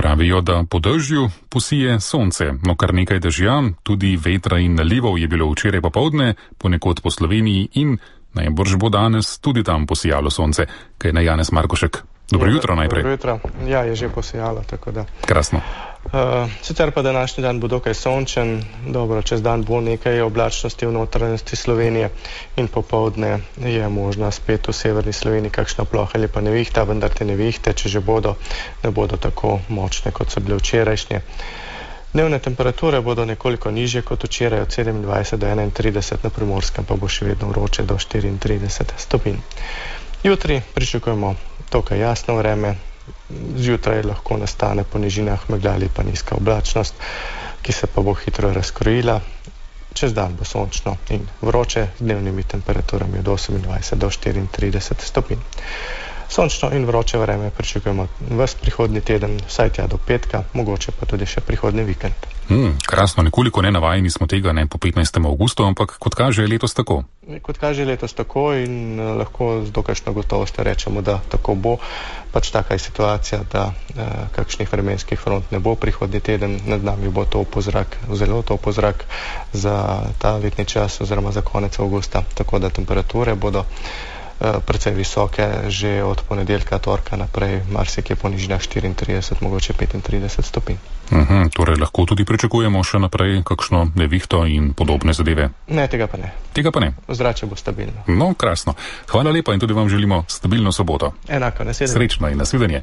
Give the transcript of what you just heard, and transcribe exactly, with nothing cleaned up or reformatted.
Pravijo, da po dežju posije sonce, no kar nekaj dežja, tudi vetra in nalivov je bilo včeraj popoldne, ponekod po Sloveniji in najbrž bo danes tudi tam posijalo sonce. Kaj je Janez Markošek? Dobro ja, jutro najprej. Dobro jutro. Ja, je že posijalo, tako da. Krasno. Uh, sicer pa današnji dan bo dokaj sončen, dobro, čez dan bo nekaj oblačnosti v notranjosti Slovenije in popovdne je možna spet v severni Sloveniji kakšna ploha ali pa nevihta, vendar te nevihte, če že bodo, ne bodo tako močne, kot so bile včerajšnje. Dnevne temperature bodo nekoliko nižje kot včeraj, od sedemindvajset do enaintrideset, na Primorskem pa bo še vedno vroče do štiriintrideset stopinj. Jutri pričakujemo dokaj jasno vreme. Zjutraj lahko nastane po nižinah megla ali pa nizka oblačnost, ki se pa bo hitro razkrojila. Čez dan bo sončno in vroče z dnevnimi temperaturami od osemindvajset do štiriintrideset stopinj. Sončno in vroče vreme pričakujemo ves prihodnji teden, vsaj tja do petka, mogoče pa tudi še prihodnji vikend. Hmm, krasno, nekoliko nenavajeni smo tega, ne po petnajstem avgustu, ampak kot kaže letos tako. Kot kaže letos tako in uh, lahko z dokajšno gotovostjo rečemo, da tako bo. Pač taka je situacija, da uh, kakšnih vremenskih front ne bo prihodnji teden, nad nami bo topel zrak, zelo topel zrak za ta letni čas oziroma za konec avgusta, tako da temperature bodo precej visoke, že od ponedeljka, torka naprej, marsikje po nižinah štiriintrideset, mogoče petintrideset stopinj. Uh-huh, torej lahko tudi pričakujemo še naprej kakšno nevihto in podobne zadeve? Ne, tega pa ne. Tega pa ne? Zrače bo stabilno. No, krasno. Hvala lepa in tudi vam želimo stabilno soboto. Enako, nasvidenje. Srečno in nasvidenje.